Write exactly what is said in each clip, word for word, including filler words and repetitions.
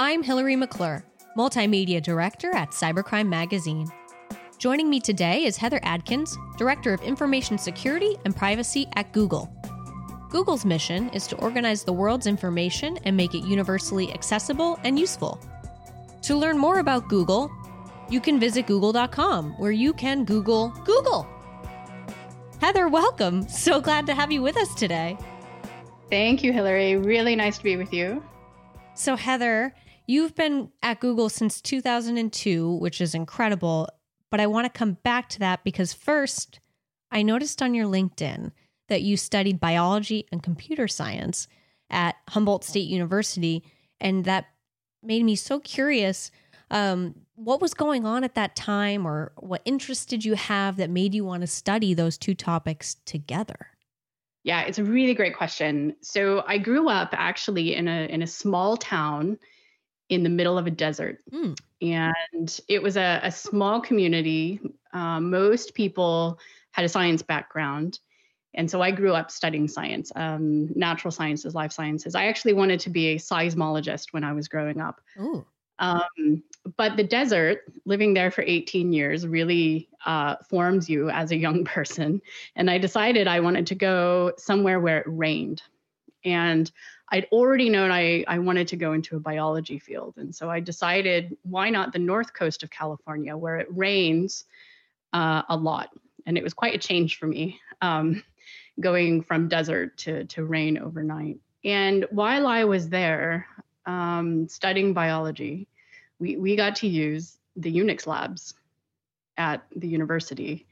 I'm Hillary McClure, Multimedia Director at Cybercrime Magazine. Joining me today is Heather Adkins, Director of Information Security and Privacy at Google. Google's mission is to organize the world's information and make it universally accessible and useful. To learn more about Google, you can visit google dot com, where you can Google Google. Heather, welcome. So glad to have you with us today. Thank you, Hillary. Really nice to be with you. So Heather, you've been at Google since two thousand two, which is incredible. But I want to come back to that because first, I noticed on your LinkedIn that you studied biology and computer science at Humboldt State University. And that made me so curious. Um, what was going on at that time, or what interest did you have that made you want to study those two topics together? Yeah, it's a really great question. So I grew up actually in a in a small town in the middle of a desert. Mm. And it was a, a small community. Um, most people had a science background. And so I grew up studying science, um, natural sciences, life sciences. I actually wanted to be a seismologist when I was growing up. Um, but the desert, living there for eighteen years, really uh, forms you as a young person. And I decided I wanted to go somewhere where it rained. And I'd already known I, I wanted to go into a biology field. And so I decided, why not the north coast of California, where it rains uh, a lot? And it was quite a change for me, um, going from desert to, to rain overnight. And while I was there um, studying biology, we, we got to use the Unix labs at the university.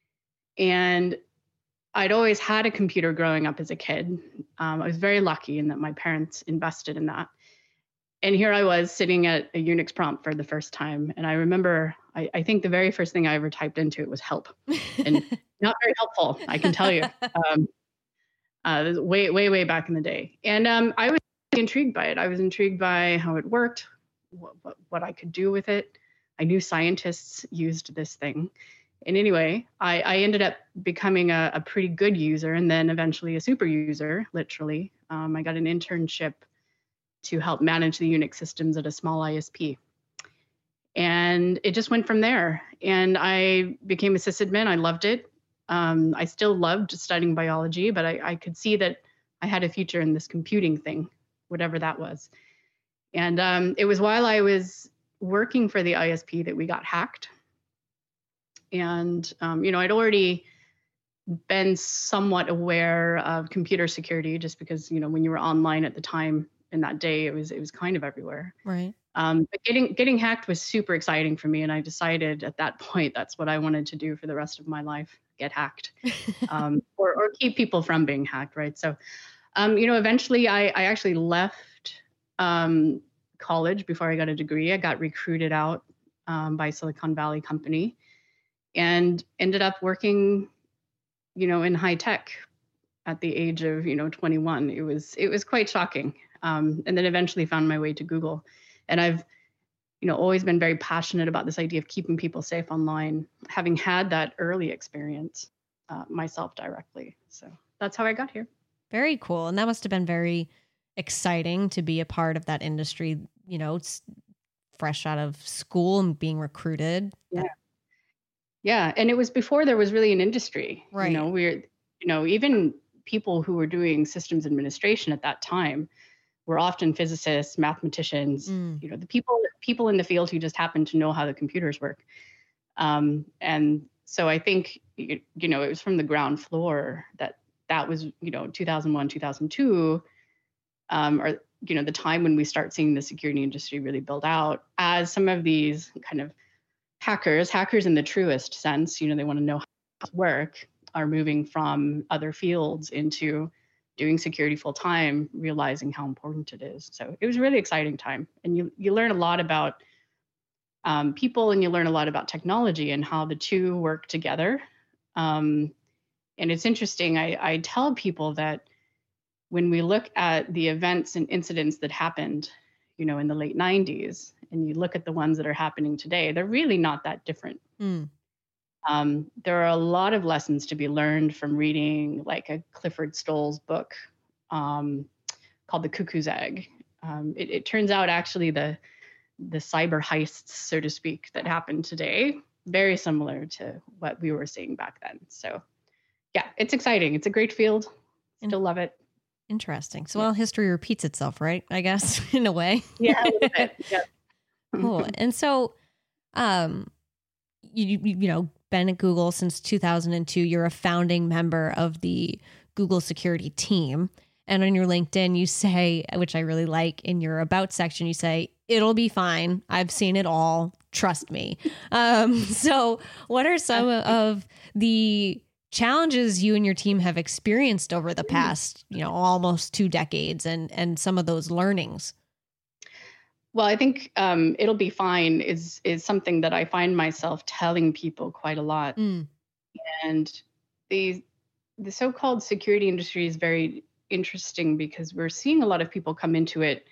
And I'd always had a computer growing up as a kid. Um, I was very lucky in that my parents invested in that. And here I was sitting at a Unix prompt for the first time. And I remember, I, I think the very first thing I ever typed into it was help. And not very helpful, I can tell you. Um, uh, way, way, way back in the day. And um, I was intrigued by it. I was intrigued by how it worked, what, what, what I could do with it. I knew scientists used this thing. And anyway, I, I ended up becoming a, a pretty good user and then eventually a super user, literally. Um, I got an internship to help manage the Unix systems at a small I S P. And it just went from there. And I became a sysadmin. I loved it. Um, I still loved studying biology, but I, I could see that I had a future in this computing thing, whatever that was. And um, it was while I was working for the I S P that we got hacked. And, um, you know, I'd already been somewhat aware of computer security just because, you know, when you were online at the time in that day, it was it was kind of everywhere. Right. Um, but getting getting hacked was super exciting for me. And I decided at that point, that's what I wanted to do for the rest of my life, get hacked um, or, or keep people from being hacked. Right. So, um, you know, eventually I, I actually left um, college before I got a degree. I got recruited out um, by Silicon Valley company. And ended up working, you know, in high tech at the age of, you know, twenty-one. It was it was quite shocking. Um, and then eventually found my way to Google. And I've, you know, always been very passionate about this idea of keeping people safe online, having had that early experience uh, myself directly. So that's how I got here. Very cool. And that must have been very exciting to be a part of that industry, you know, it's fresh out of school and being recruited. Yeah. Yeah. And it was before there was really an industry, right? You know, we're, you know, even people who were doing systems administration at that time were often physicists, mathematicians, mm. you know, the people, people in the field who just happened to know how the computers work. Um, and so I think, you, you know, it was from the ground floor that that was, you know, two thousand one, two thousand two, um, or, you know, the time when we start seeing the security industry really build out as some of these kind of hackers, hackers in the truest sense, you know, they want to know how to work, are moving from other fields into doing security full time, realizing how important it is. So it was a really exciting time. And you you learn a lot about um, people and you learn a lot about technology and how the two work together. Um, and it's interesting, I, I tell people that when we look at the events and incidents that happened, you know, in the late nineties, and you look at the ones that are happening today, they're really not that different. Mm. Um, there are a lot of lessons to be learned from reading like a Clifford Stoll's book um, called The Cuckoo's Egg. um, it, it turns out actually the the cyber heists, so to speak, that happened today, very similar to what we were seeing back then. So yeah, it's exciting. It's a great field. Still love it. Interesting. So, yeah. Well, history repeats itself, right? I guess in a way. Yeah, a little bit. Yeah. Cool. And so, um, you, you you know, been at Google since two thousand two. You're a founding member of the Google security team. And on your LinkedIn, you say, which I really like, in your about section, you say, it'll be fine. I've seen it all. Trust me. Um, so what are some of the challenges you and your team have experienced over the past, you know, almost two decades and, and some of those learnings? Well, I think um, it'll be fine is is something that I find myself telling people quite a lot. Mm. And the the so-called security industry is very interesting because we're seeing a lot of people come into it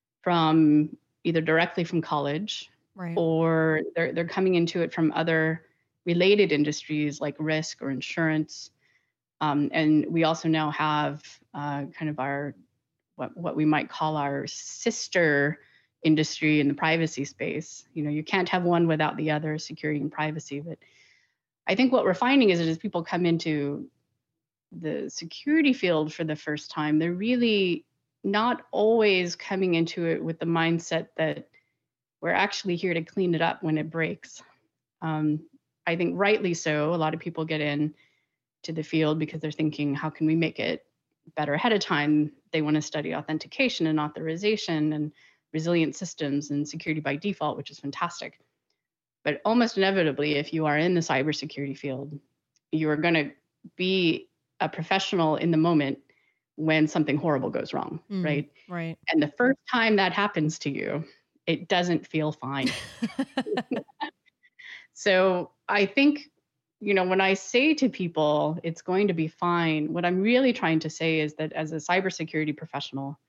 from either directly from college, right, or they're they're coming into it from other related industries like risk or insurance. Um, and we also now have uh, kind of our what what we might call our sister industry in the privacy space. You know, you can't have one without the other, security and privacy. But I think what we're finding is that as people come into the security field for the first time, they're really not always coming into it with the mindset that we're actually here to clean it up when it breaks. Um, I think rightly so. A lot of people get in to the field because they're thinking, how can we make it better ahead of time? They want to study authentication and authorization and resilient systems and security by default, which is fantastic. But almost inevitably, if you are in the cybersecurity field, you are going to be a professional in the moment when something horrible goes wrong, mm, right? Right. And the first time that happens to you, it doesn't feel fine. So I think, you know, when I say to people, it's going to be fine, what I'm really trying to say is that as a cybersecurity professional,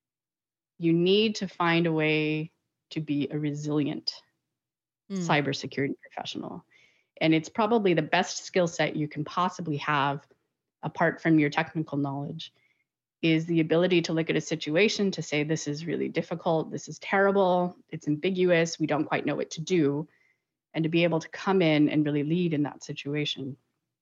you need to find a way to be a resilient mm. cybersecurity professional. And it's probably the best skill set you can possibly have apart from your technical knowledge, is the ability to look at a situation to say, this is really difficult, this is terrible, it's ambiguous, we don't quite know what to do, and to be able to come in and really lead in that situation.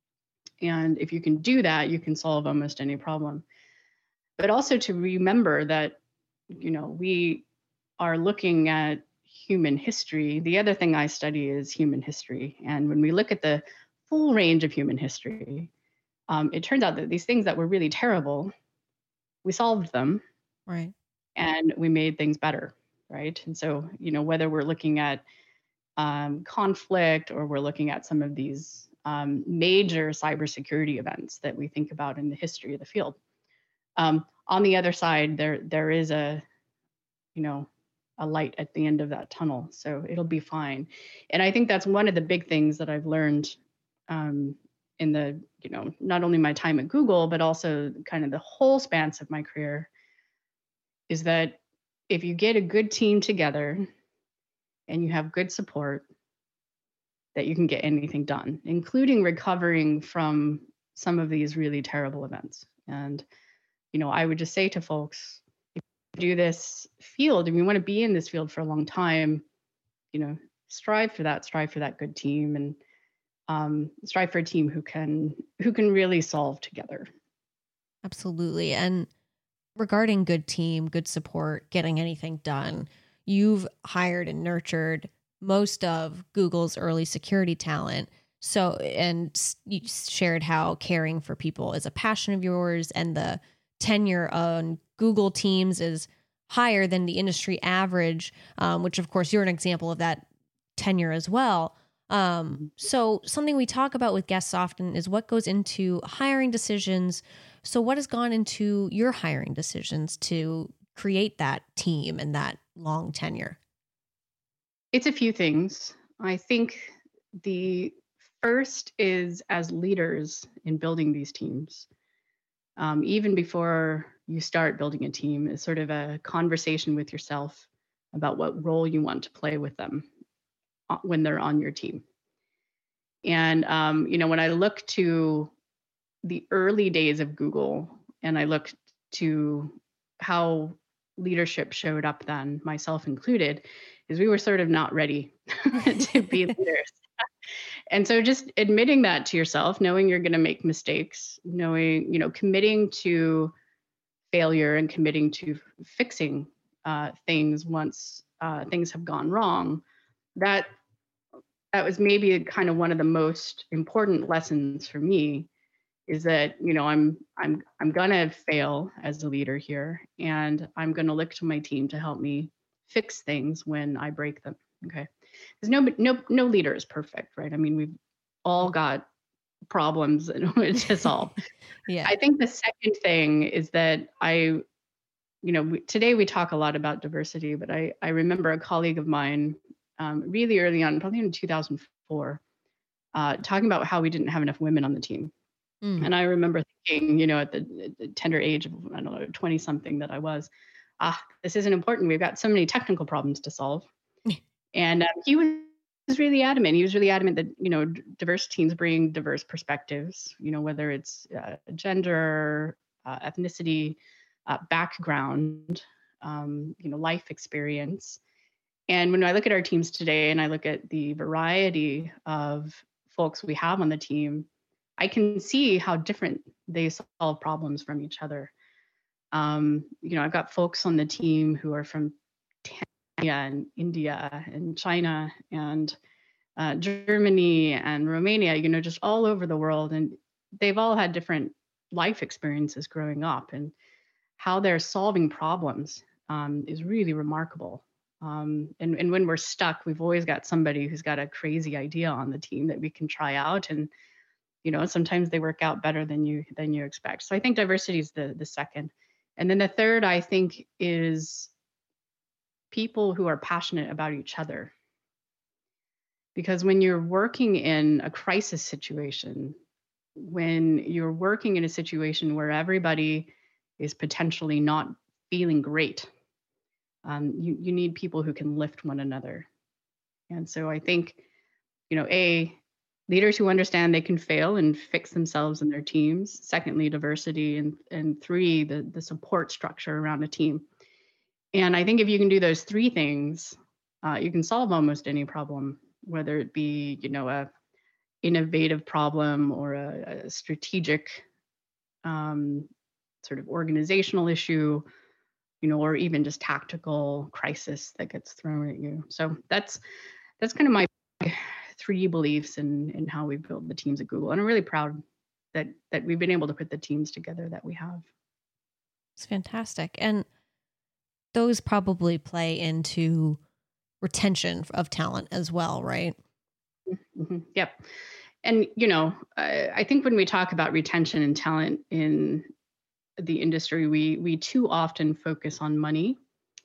And if you can do that, you can solve almost any problem. But also to remember that, you know, we are looking at human history. The other thing I study is human history. And when we look at the full range of human history, um, it turns out that these things that were really terrible, we solved them. Right. And we made things better. Right. And so, you know, whether we're looking at um, conflict or we're looking at some of these um, major cybersecurity events that we think about in the history of the field. Um, on the other side, there there is a, you know, a light at the end of that tunnel. So it'll be fine. And I think that's one of the big things that I've learned um, in the, you know, not only my time at Google, but also kind of the whole span of my career, is that if you get a good team together and you have good support, that you can get anything done, including recovering from some of these really terrible events. And, you know, I would just say to folks, if you do this field and you want to be in this field for a long time, you know, strive for that, strive for that good team, and um, strive for a team who can who can really solve together. Absolutely. And regarding good team, good support, getting anything done, you've hired and nurtured most of Google's early security talent. So, and you shared how caring for people is a passion of yours, and the tenure on Google teams is higher than the industry average, um, which of course you're an example of that tenure as well. Um, so something we talk about with guests often is what goes into hiring decisions. So what has gone into your hiring decisions to create that team and that long tenure? It's a few things. I think the first is, as leaders in building these teams, um, even before you start building a team, is sort of a conversation with yourself about what role you want to play with them when they're on your team. And, um, you know, when I look to the early days of Google and I look to how leadership showed up then, myself included, is we were sort of not ready to be leaders. And so just admitting that to yourself, knowing you're going to make mistakes, knowing, you know, committing to failure and committing to fixing uh, things once uh, things have gone wrong, that that was maybe kind of one of the most important lessons for me, is that, you know, I'm I'm I'm gonna fail as a leader here, and I'm gonna look to my team to help me fix things when I break them. Okay, because no no no leader is perfect, right? I mean, we've all got problems to solve. Yeah. I think the second thing is that I, you know, we, today we talk a lot about diversity, but I I remember a colleague of mine um, really early on, probably in two thousand four, uh, talking about how we didn't have enough women on the team. Mm. And I remember thinking, you know, at the, the tender age of, I don't know, twenty something that I was, ah, this isn't important. We've got so many technical problems to solve. And uh, he was really adamant. He was really adamant that, you know, d- diverse teams bring diverse perspectives, you know, whether it's uh, gender, uh, ethnicity, uh, background, um, you know, life experience. And when I look at our teams today and I look at the variety of folks we have on the team, I can see how different they solve problems from each other. Um, you know, I've got folks on the team who are from Tanzania and India and China and uh, Germany and Romania, you know, just all over the world. And they've all had different life experiences growing up, and how they're solving problems um, is really remarkable. Um, and, and when we're stuck, we've always got somebody who's got a crazy idea on the team that we can try out, and you know, sometimes they work out better than you than you expect. So I think diversity is the the second. And then the third, I think, is people who are passionate about each other. Because when you're working in a crisis situation, when you're working in a situation where everybody is potentially not feeling great, um, you, you need people who can lift one another. And so I think, you know, A, leaders who understand they can fail and fix themselves and their teams. Secondly, diversity. And, and three, the, the support structure around a team. And I think if you can do those three things, uh, you can solve almost any problem, whether it be, you know, a innovative problem or a, a strategic um, sort of organizational issue, you know, or even just tactical crisis that gets thrown at you. So that's that's kind of my three beliefs in in how we build the teams at Google. And I'm really proud that that we've been able to put the teams together that we have. It's fantastic. And those probably play into retention of talent as well, right? Mm-hmm. Yep. And, you know, I, I think when we talk about retention and talent in the industry, we we too often focus on money.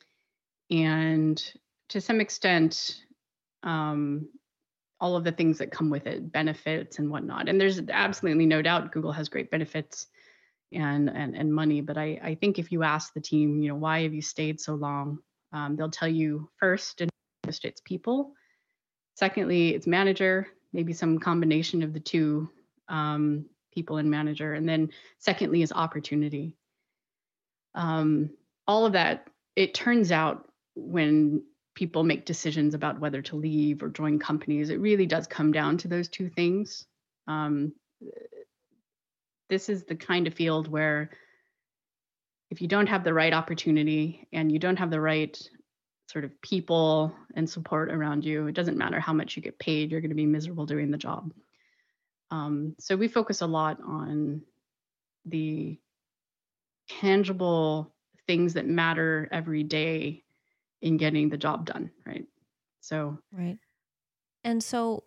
And to some extent, um, all of the things that come with it, benefits and whatnot. And there's absolutely no doubt Google has great benefits and and, and money. But I, I think if you ask the team, you know, why have you stayed so long? Um, they'll tell you first and foremost, it's people. Secondly, it's manager, maybe some combination of the two, um, people and manager. And then secondly is opportunity. Um, all of that, it turns out when people make decisions about whether to leave or join companies, it really does come down to those two things. Um, this is the kind of field where if you don't have the right opportunity and you don't have the right sort of people and support around you, it doesn't matter how much you get paid, you're going to be miserable doing the job. Um, so we focus a lot on the tangible things that matter every day in getting the job done, right? So right. And so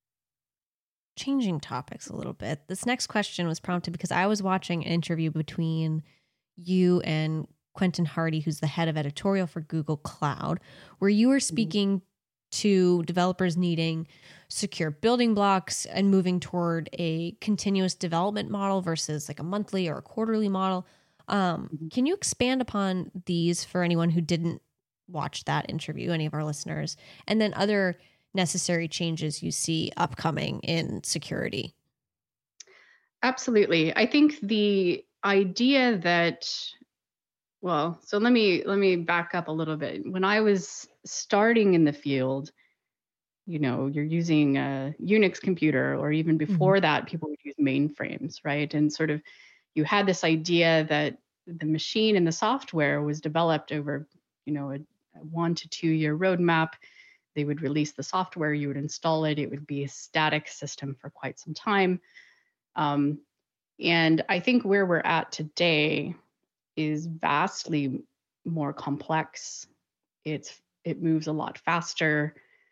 changing topics a little bit, this next question was prompted because I was watching an interview between you and Quentin Hardy, who's the head of editorial for Google Cloud, where you were speaking mm-hmm. to developers needing secure building blocks and moving toward a continuous development model versus like a monthly or a quarterly model. Um, mm-hmm. Can you expand upon these for anyone who didn't watch that interview, any of our listeners, and then other necessary changes you see upcoming in security? Absolutely. I think the idea that Well, so let me let me back up a little bit. When I was starting in the field, you know, you're using a Unix computer, or even Mhm. before that, people would use mainframes, right? And sort of you had this idea that the machine and the software was developed over, you know, a, a one to two year roadmap. They would release the software, you would install it, it would be a static system for quite some time. Um, and I think where we're at today is vastly more complex. It's it moves a lot faster.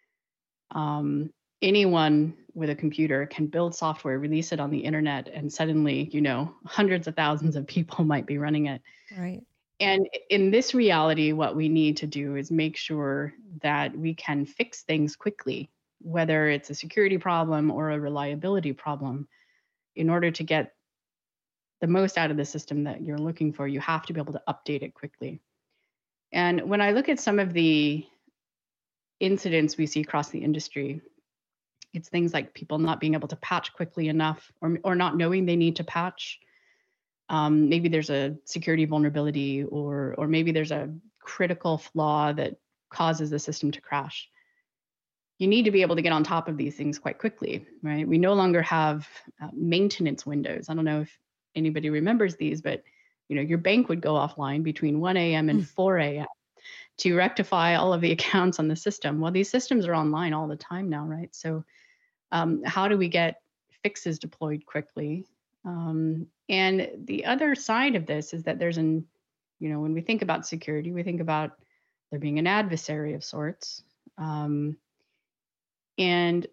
Um, anyone with a computer can build software, release it on the internet, and suddenly, you know, hundreds of thousands of people might be running it. Right. And in this reality, what we need to do is make sure that we can fix things quickly, whether it's a security problem or a reliability problem. In order to get the most out of the system that you're looking for, you have to be able to update it quickly. And when I look at some of the incidents we see across the industry, it's things like people not being able to patch quickly enough, or, or not knowing they need to patch. Um, maybe there's a security vulnerability, or, or maybe there's a critical flaw that causes the system to crash. You need to be able to get on top of these things quite quickly, right? We no longer have uh, maintenance windows. I don't know if anybody remembers these, but you know, your bank would go offline between one a.m. and four a.m. to rectify all of the accounts on the system. Well, these systems are online all the time now, right? So um, how do we get fixes deployed quickly? Um, and the other side of this is that there's an, you know, when we think about security, we think about there being an adversary of sorts. Um, and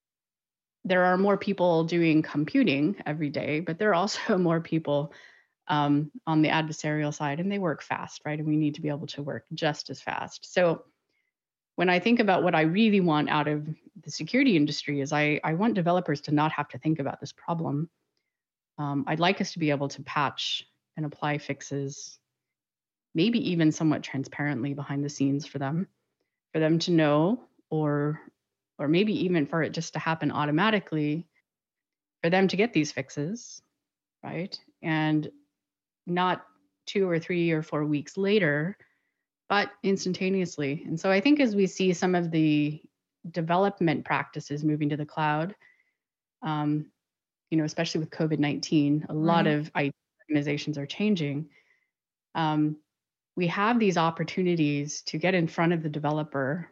there are more people doing computing every day, but there are also more people um, on the adversarial side, and they work fast, right? And we need to be able to work just as fast. So when I think about what I really want out of the security industry is I, I want developers to not have to think about this problem. Um, I'd like us to be able to patch and apply fixes, maybe even somewhat transparently behind the scenes for them, for them to know, or or maybe even for it just to happen automatically, for them to get these fixes, right? And not two or three or four weeks later, but instantaneously. And so I think as we see some of the development practices moving to the cloud, um, you know, especially with COVID nineteen, a lot Right. of I T organizations are changing. Um, we have these opportunities to get in front of the developer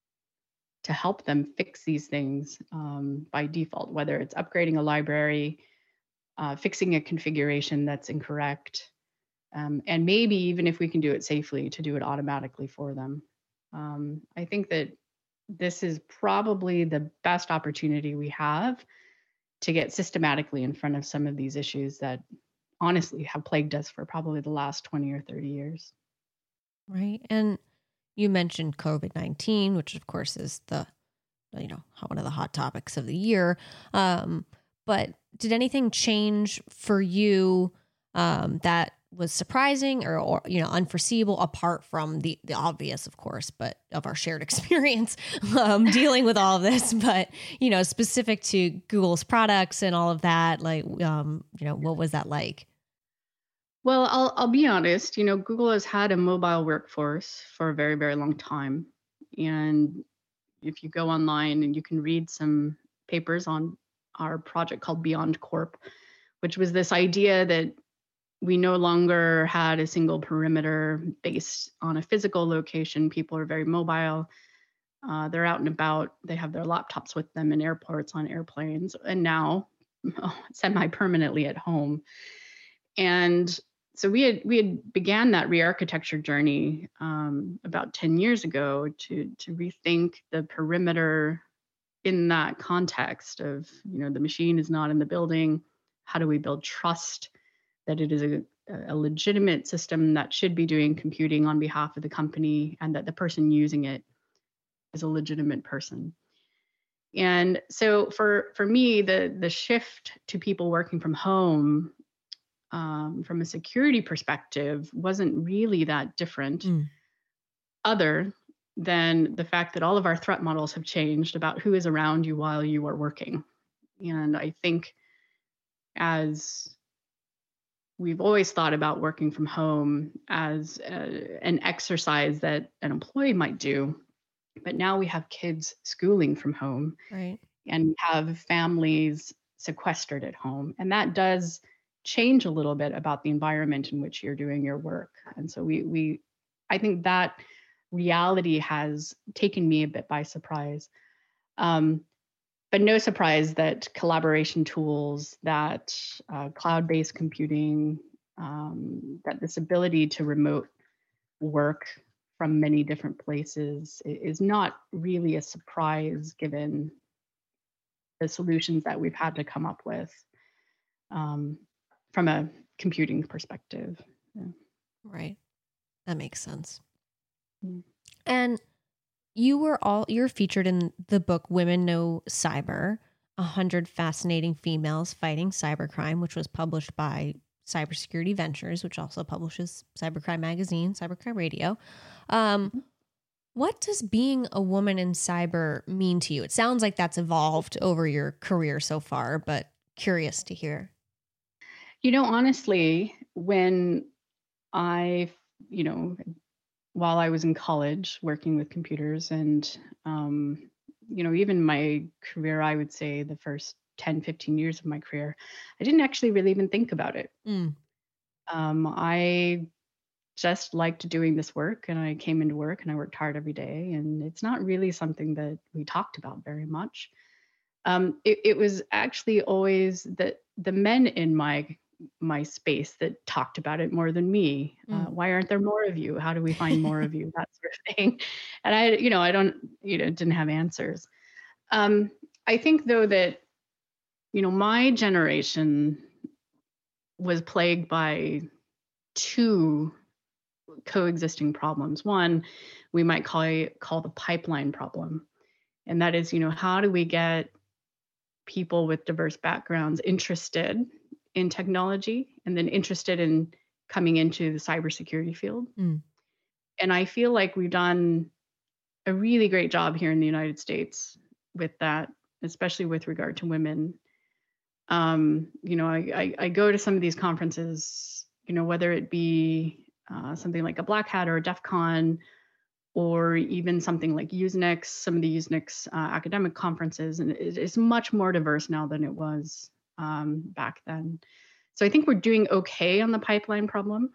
to help them fix these things um, by default, whether it's upgrading a library, uh, fixing a configuration that's incorrect, um, and maybe even if we can do it safely, to do it automatically for them. Um, I think that this is probably the best opportunity we have to get systematically in front of some of these issues that honestly have plagued us for probably the last twenty or thirty years. Right. And you mentioned COVID nineteen, which of course is the, you know, one of the hot topics of the year. Um, but did anything change for you um, that was surprising or, or, you know, unforeseeable apart from the, the obvious, of course, but of our shared experience um, dealing with all of this, but, you know, specific to Google's products and all of that, like, um, you know, what was that like? Well, I'll I'll be honest, you know, Google has had a mobile workforce for a very, very long time. And if you go online and you can read some papers on our project called Beyond Corp, which was this idea that we no longer had a single perimeter based on a physical location. People are very mobile. Uh, they're out and about. They have their laptops with them in airports, on airplanes, and now oh, semi-permanently at home. And so we had we had began that re-architecture journey um, about ten years ago to to rethink the perimeter in that context of, you know, the machine is not in the building. How do we build trust that it is a, a legitimate system that should be doing computing on behalf of the company, and that the person using it is a legitimate person? And so for for me, the the shift to people working from home um, from a security perspective wasn't really that different, Mm. other than the fact that all of our threat models have changed about who is around you while you are working. And I think as we've always thought about working from home as a, an exercise that an employee might do. But now we have kids schooling from home, right, and have families sequestered at home. And that does change a little bit about the environment in which you're doing your work. And so we, we, I think that reality has taken me a bit by surprise. Um, but no surprise that collaboration tools, that uh, cloud-based computing, um, that this ability to remote work from many different places is not really a surprise given the solutions that we've had to come up with um, from a computing perspective. Yeah. right. That makes sense. Mm. And you were all you're featured in the book Women Know Cyber, A Hundred Fascinating Females Fighting Cybercrime, which was published by Cybersecurity Ventures, which also publishes Cybercrime Magazine, Cybercrime Radio. Um, what does being a woman in cyber mean to you? It sounds like that's evolved over your career so far, but curious to hear. You know, honestly, when I, you know, while I was in college working with computers and, um, you know, even my career, I would say the first ten, fifteen years of my career, I didn't actually really even think about it. Mm. Um, I just liked doing this work, and I came into work and I worked hard every day. And it's not really something that we talked about very much. Um, it, it was actually always the the men in my my space that talked about it more than me. Mm. Uh, why aren't there more of you? How do we find more of you? That sort of thing. And I, you know, I don't, you know, didn't have answers. Um, I think though that, you know, my generation was plagued by two coexisting problems. One, we might call it, call the pipeline problem. And that is, you know, how do we get people with diverse backgrounds interested in technology and then interested in coming into the cybersecurity field? Mm. And I feel like we've done a really great job here in the United States with that, especially with regard to women. Um, you know, I, I, I go to some of these conferences, you know, whether it be uh, something like a Black Hat or a DEF CON, or even something like Usenix, some of the Usenix uh, academic conferences, and it, it's much more diverse now than it was um, back then. So I think we're doing okay on the pipeline problem.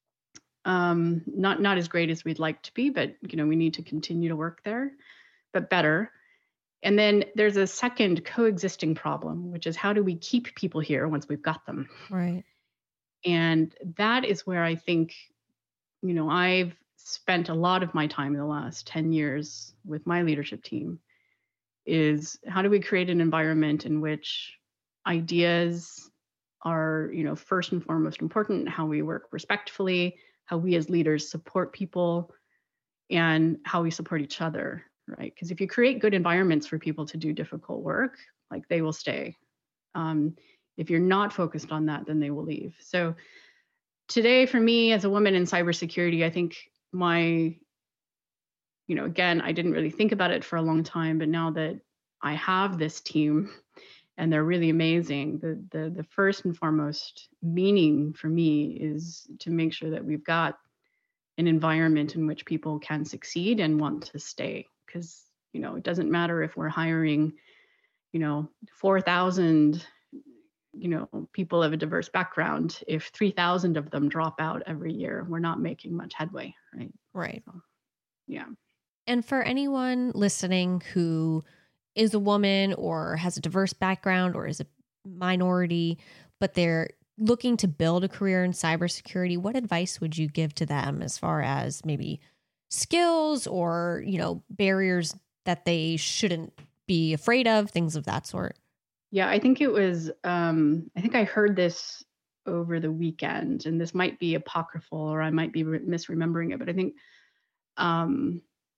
Um, not not as great as we'd like to be, but you know we need to continue to work there, but better. And then there's a second coexisting problem, which is how do we keep people here once we've got them? Right. And that is where I think, you know, I've spent a lot of my time in the last ten years with my leadership team is how do we create an environment in which ideas are, you know, first and foremost important, how we work respectfully, how we as leaders support people, and how we support each other, right? Because if you create good environments for people to do difficult work, like they will stay. Um, if you're not focused on that, then they will leave. So today, for me as a woman in cybersecurity, I think my, you know, again, I didn't really think about it for a long time, but now that I have this team and they're really amazing, the the the first and foremost meaning for me is to make sure that we've got an environment in which people can succeed and want to stay. Because, you know, it doesn't matter if we're hiring, you know, four thousand, you know, people of a diverse background. If three thousand of them drop out every year, we're not making much headway, right? Right. So, yeah. And for anyone listening who is a woman or has a diverse background or is a minority, but they're looking to build a career in cybersecurity, what advice would you give to them as far as maybe skills or, you know, barriers that they shouldn't be afraid of, things of that sort? Yeah, I think it was, um, I think I heard this over the weekend, and this might be apocryphal or I might be re- misremembering it, but I think um,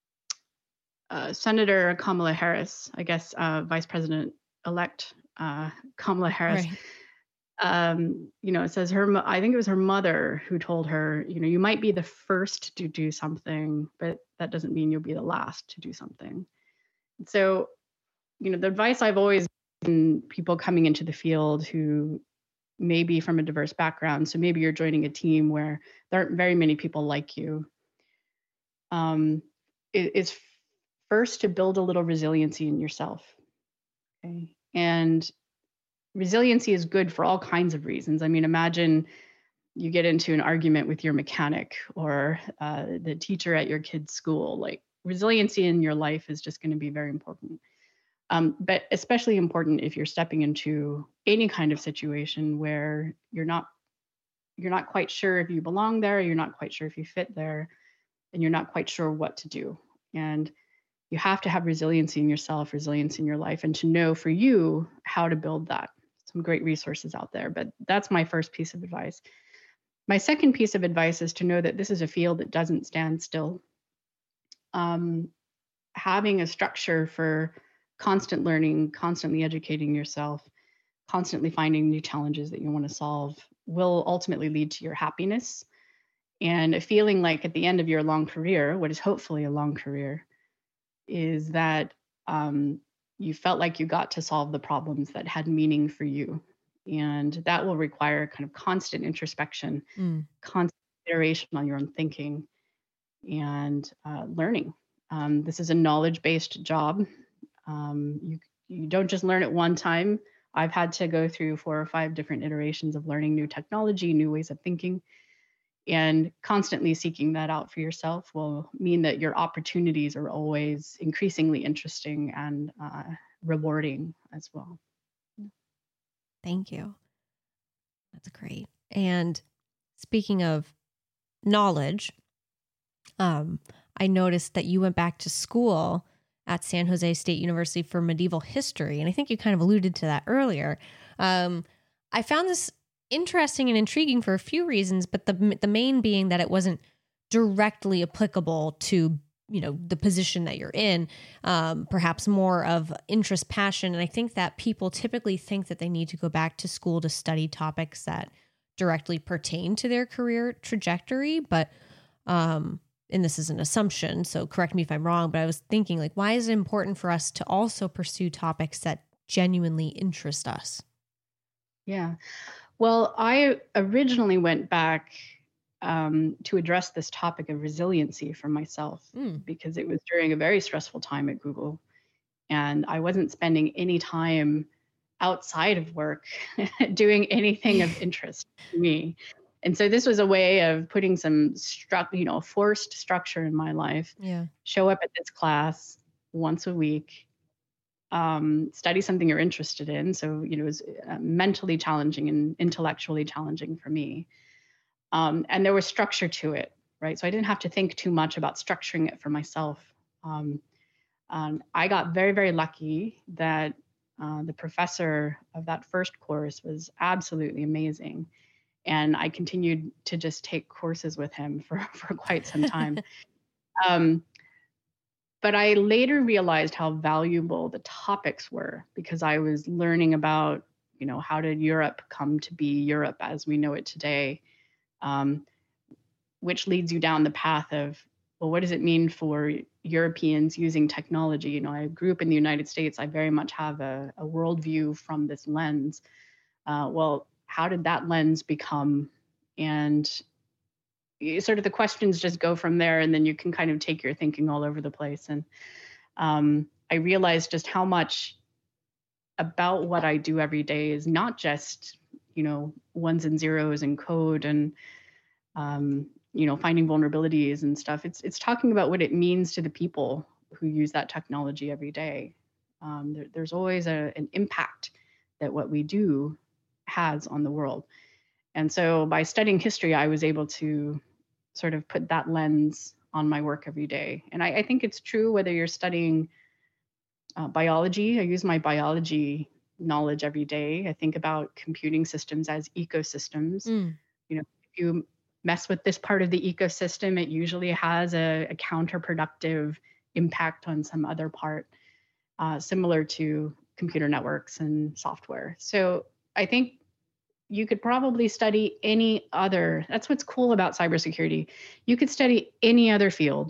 uh, Senator Kamala Harris, I guess uh, Vice President elect uh, Kamala Harris, Right. um, you know, it says her, mo- I think it was her mother who told her, you know, you might be the first to do something, but that doesn't mean you'll be the last to do something. So, you know, the advice I've always given people coming into the field who maybe from a diverse background. So maybe you're joining a team where there aren't very many people like you. Um, it, it's first to build a little resiliency in yourself. Okay. And resiliency is good for all kinds of reasons. I mean, imagine you get into an argument with your mechanic or uh, the teacher at your kid's school. Like, resiliency in your life is just going to be very important. Um, but especially important if you're stepping into any kind of situation where you're not you're not quite sure if you belong there, you're not quite sure if you fit there, and you're not quite sure what to do. And you have to have resiliency in yourself, resilience in your life, and to know for you how to build that. Some great resources out there, but that's my first piece of advice. My second piece of advice is to know that this is a field that doesn't stand still. Um, having a structure for constant learning, constantly educating yourself, constantly finding new challenges that you want to solve will ultimately lead to your happiness and a feeling like at the end of your long career, what is hopefully a long career, is that um, you felt like you got to solve the problems that had meaning for you. And that will require kind of constant introspection, mm. constant iteration on your own thinking and uh, learning. Um, this is a knowledge-based job. Um, you you don't just learn it one time. I've had to go through four or five different iterations of learning new technology, new ways of thinking, and constantly seeking that out for yourself will mean that your opportunities are always increasingly interesting and uh, rewarding as well. Thank you. That's great. And speaking of knowledge, um, I noticed that you went back to school at San Jose State University for medieval history. And I think you kind of alluded to that earlier. Um, I found this interesting and intriguing for a few reasons, but the the main being that it wasn't directly applicable to, you know, the position that you're in, um, perhaps more of interest, passion. And I think that people typically think that they need to go back to school to study topics that directly pertain to their career trajectory. But, um, and this is an assumption, so correct me if I'm wrong, but I was thinking, like, why is it important for us to also pursue topics that genuinely interest us? Yeah. Well, I originally went back um, to address this topic of resiliency for myself mm. because it was during a very stressful time at Google. And I wasn't spending any time outside of work doing anything of interest to me. And so this was a way of putting some stru- you know, forced structure in my life. Yeah. Show up at this class once a week, um, study something you're interested in. So, you know, it was uh, mentally challenging and intellectually challenging for me. Um, and there was structure to it, right? So I didn't have to think too much about structuring it for myself. Um, um, I got very, very lucky that uh, the professor of that first course was absolutely amazing. And I continued to just take courses with him for, for quite some time. um, but I later realized how valuable the topics were because I was learning about, you know, how did Europe come to be Europe as we know it today, um, which leads you down the path of, well, what does it mean for Europeans using technology? You know, I grew up in the United States. I very much have a, a worldview from this lens. Uh, well, how did that lens become? And sort of the questions just go from there, and then you can kind of take your thinking all over the place. And um, I realized just how much about what I do every day is not just, you know, ones and zeros and code and, um, you know, finding vulnerabilities and stuff. It's it's talking about what it means to the people who use that technology every day. Um, there, there's always a, an impact that what we do has on the world. And so by studying history, I was able to sort of put that lens on my work every day. And I, I think it's true whether you're studying uh, biology. I use my biology knowledge every day. I think about computing systems as ecosystems. Mm. You know, if you mess with this part of the ecosystem, it usually has a, a counterproductive impact on some other part, uh, similar to computer networks and software. So I think you could probably study any other, that's what's cool about cybersecurity. You could study any other field,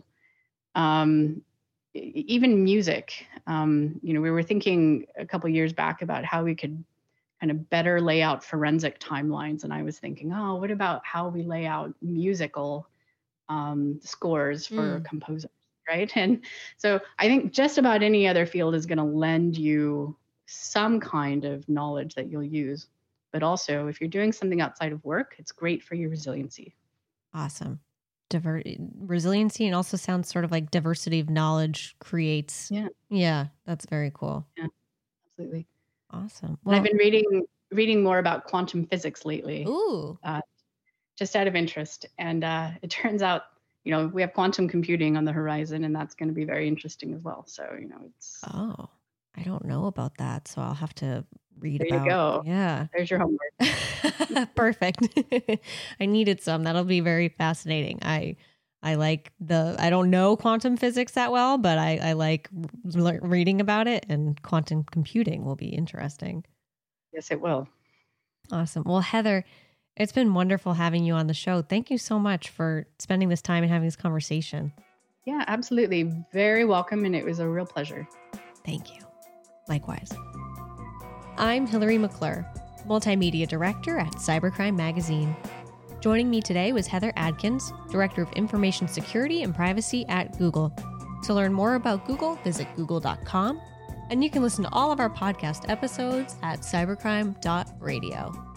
um, even music. Um, you know, we were thinking a couple of years back about how we could kind of better lay out forensic timelines. And I was thinking, oh, what about how we lay out musical um, scores for Mm. composers, right? And so I think just about any other field is going to lend you some kind of knowledge that you'll use. But also, if you're doing something outside of work, it's great for your resiliency. Awesome. Diver- resiliency, and also sounds sort of like diversity of knowledge creates. Yeah. Yeah, that's very cool. Yeah, absolutely. Awesome. Well, I've been reading reading more about quantum physics lately. Ooh. Uh, just out of interest. And uh, it turns out, you know, we have quantum computing on the horizon, and that's going to be very interesting as well. So, you know, it's. Oh, I don't know about that. So I'll have to read there about. You go. Yeah. There's your homework. Perfect. I needed some. That'll be very fascinating. I I like the, I don't know quantum physics that well, but I, I like re- reading about it, and quantum computing will be interesting. Yes, it will. Awesome. Well, Heather, it's been wonderful having you on the show. Thank you so much for spending this time and having this conversation. Yeah, absolutely. Very welcome. And it was a real pleasure. Thank you. Likewise. I'm Hillary McClure, Multimedia Director at Cybercrime Magazine. Joining me today was Heather Adkins, Director of Information Security and Privacy at Google. To learn more about Google, visit google dot com, and you can listen to all of our podcast episodes at cybercrime dot radio.